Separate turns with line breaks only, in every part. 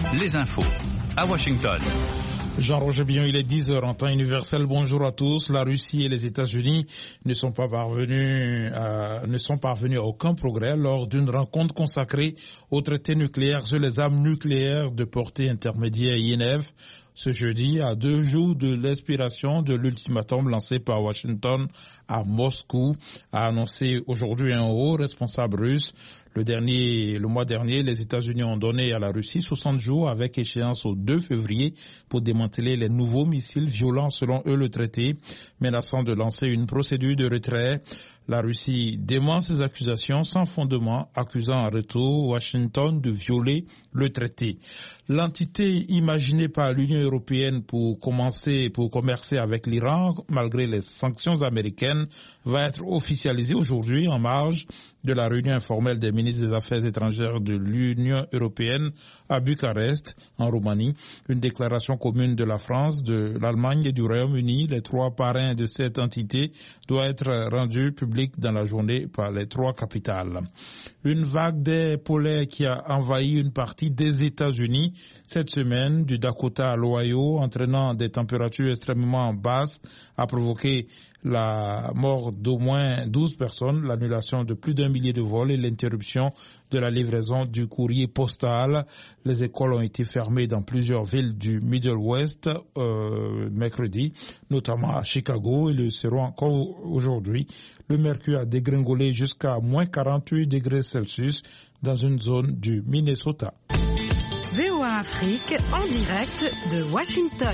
les infos à Washington.
Jean-Roger Billon, il est 10h en temps universel. Bonjour à tous. La Russie et les États-Unis ne sont parvenus à aucun progrès lors d'une rencontre consacrée au traité nucléaire sur les armes nucléaires de portée intermédiaire INF. Ce jeudi, à 2 jours de l'expiration de l'ultimatum lancé par Washington à Moscou, a annoncé aujourd'hui un haut responsable russe. Le mois dernier, les États-Unis ont donné à la Russie 60 jours avec échéance au 2 février pour démanteler les nouveaux missiles violents selon eux le traité, menaçant de lancer une procédure de retrait. La Russie dément ces accusations sans fondement, accusant en retour Washington de violer le traité. L'entité imaginée par l'Union européenne pour commercer avec l'Iran, malgré les sanctions américaines, va être officialisée aujourd'hui en marge de la réunion informelle des ministres des Affaires étrangères de l'Union européenne à Bucarest, en Roumanie. Une déclaration commune de la France, de l'Allemagne et du Royaume-Uni, les 3 parrains de cette entité, doit être rendue publique dans la journée par les 3 capitales. Une vague d'air polaire qui a envahi une partie des États-Unis cette semaine, du Dakota à l'Ohio, entraînant des températures extrêmement basses, a provoqué la mort d'au moins 12 personnes, l'annulation de plus d'1 millier de vols et l'interruption de la livraison du courrier postal. Les écoles ont été fermées dans plusieurs villes du Middle West mercredi, notamment à Chicago, et le seront encore aujourd'hui. Le mercure a dégringolé jusqu'à moins 48 degrés Celsius dans une zone du Minnesota.
VOA Afrique en direct de Washington.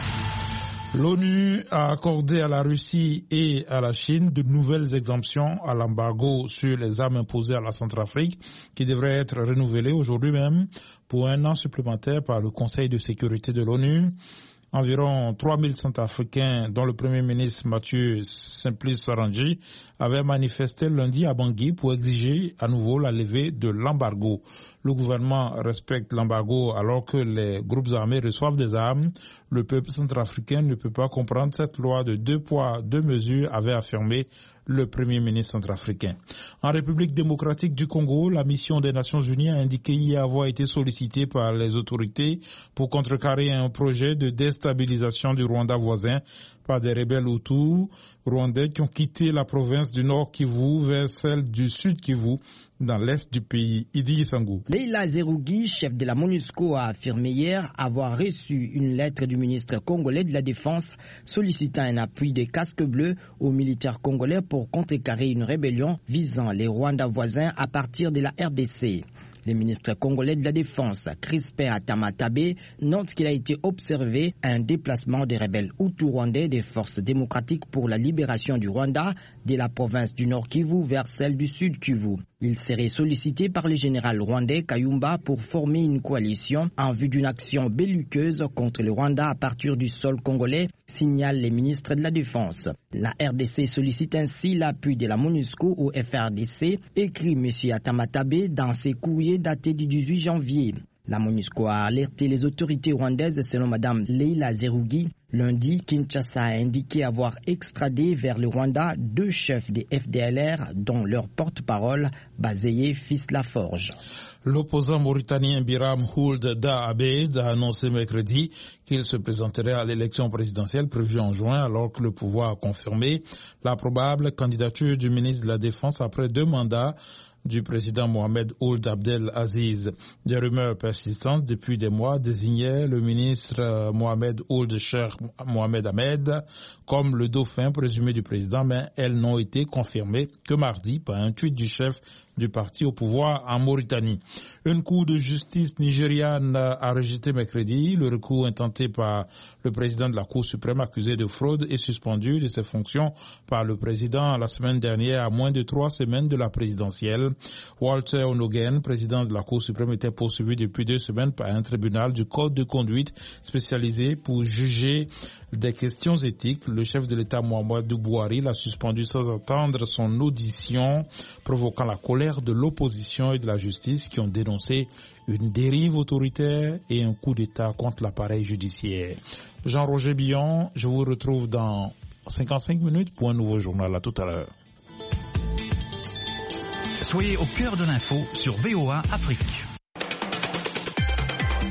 L'ONU a accordé à la Russie et à la Chine de nouvelles exemptions à l'embargo sur les armes imposées à la Centrafrique qui devraient être renouvelées aujourd'hui même pour 1 an supplémentaire par le Conseil de sécurité de l'ONU. Environ 3000 Centrafricains, dont le Premier ministre Mathieu Simplice Sarandji, avaient manifesté lundi à Bangui pour exiger à nouveau la levée de l'embargo. Le gouvernement respecte l'embargo alors que les groupes armés reçoivent des armes. Le peuple centrafricain ne peut pas comprendre cette loi de 2 poids, 2 mesures, avait affirmé le Premier ministre centrafricain. En République démocratique du Congo, la mission des Nations Unies a indiqué y avoir été sollicitée par les autorités pour contrecarrer un projet de déstabilisation du Rwanda voisin par des rebelles Hutus rwandais qui ont quitté la province du Nord Kivu vers celle du Sud Kivu dans l'est du pays. Idi Sangou.
Leila Zerougi, chef de la MONUSCO, a affirmé hier avoir reçu une lettre du ministre congolais de la Défense sollicitant un appui de casques bleus aux militaires congolais pour contrecarrer une rébellion visant les Rwandais voisins à partir de la RDC. Le ministre congolais de la Défense, Crispin Atamatabé, note qu'il a été observé un déplacement des rebelles Hutu-Rwandais des forces démocratiques pour la libération du Rwanda de la province du Nord Kivu vers celle du Sud Kivu. Il serait sollicité par le général rwandais Kayumba pour former une coalition en vue d'une action belliqueuse contre le Rwanda à partir du sol congolais, signalent les ministres de la Défense. La RDC sollicite ainsi l'appui de la MONUSCO au FRDC, écrit M. Atamatabé dans ses courriers datés du 18 janvier. La MONUSCO a alerté les autorités rwandaises selon Mme Leila Zerougi. Lundi, Kinshasa a indiqué avoir extradé vers le Rwanda 2 chefs des FDLR, dont leur porte-parole, Bazeye Fils Laforge.
L'opposant mauritanien Biram Ould Da Abeid a annoncé mercredi qu'il se présenterait à l'élection présidentielle prévue en juin, alors que le pouvoir a confirmé la probable candidature du ministre de la Défense après 2 mandats du président Mohamed Ould Abdel Aziz. Des rumeurs persistantes depuis des mois désignaient le ministre Mohamed Ould Cheikh Mohamed Ahmed comme le dauphin présumé du président, mais elles n'ont été confirmées que mardi par un tweet du chef du parti au pouvoir en Mauritanie. Une cour de justice nigériane a rejeté mercredi le recours intenté par le président de la Cour suprême accusé de fraude et suspendu de ses fonctions par le président la semaine dernière à moins de 3 semaines de la présidentielle. Walter Onogen, président de la Cour suprême, était poursuivi depuis 2 semaines par un tribunal du code de conduite spécialisé pour juger des questions éthiques. Le chef de l'État Muhammadu Buhari l'a suspendu sans attendre son audition, provoquant la colère de l'opposition et de la justice qui ont dénoncé une dérive autoritaire et un coup d'État contre l'appareil judiciaire. Jean-Roger Billon, je vous retrouve dans 55 minutes pour un nouveau journal. À tout à l'heure.
Soyez au cœur de l'info sur VOA Afrique.